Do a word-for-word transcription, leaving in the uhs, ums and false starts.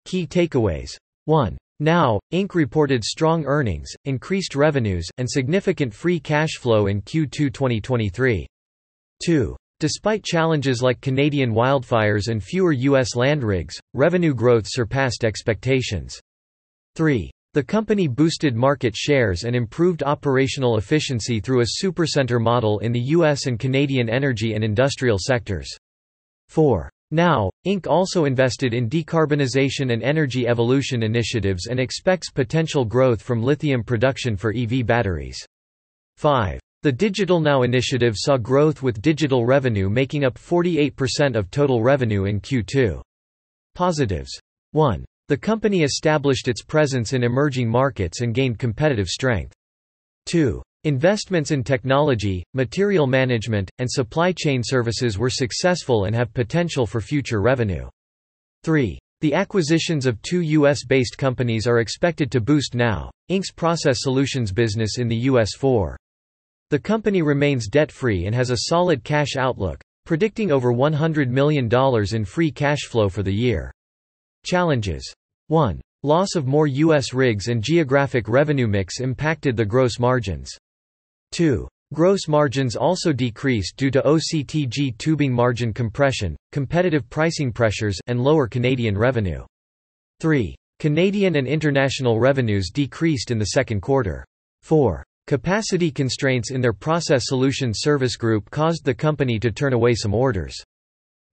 Key takeaways. one. Now, Incorporated reported strong earnings, increased revenues, and significant free cash flow in Q two twenty twenty-three. two. Despite challenges like Canadian wildfires and fewer U S land rigs, revenue growth surpassed expectations. three. The company boosted market shares and improved operational efficiency through a supercenter model in the U S and Canadian energy and industrial sectors. four. Now, Incorporated also invested in decarbonization and energy evolution initiatives and expects potential growth from lithium production for E V batteries. five. The Digital Now initiative saw growth with digital revenue making up forty-eight percent of total revenue in Q two. Positives. one. The company established its presence in emerging markets and gained competitive strength. two. Investments in technology, material management, and supply chain services were successful and have potential for future revenue. three. The acquisitions of two U S-based companies are expected to boost Now, Incorporated's process solutions business in the U S. four. The company remains debt-free and has a solid cash outlook, predicting over one hundred million dollars in free cash flow for the year. Challenges. one. Loss of more U S rigs and geographic revenue mix impacted the gross margins. two. Gross margins also decreased due to O C T G tubing margin compression, competitive pricing pressures, and lower Canadian revenue. three. Canadian and international revenues decreased in the second quarter. four. Capacity constraints in their Process Solutions service group caused the company to turn away some orders.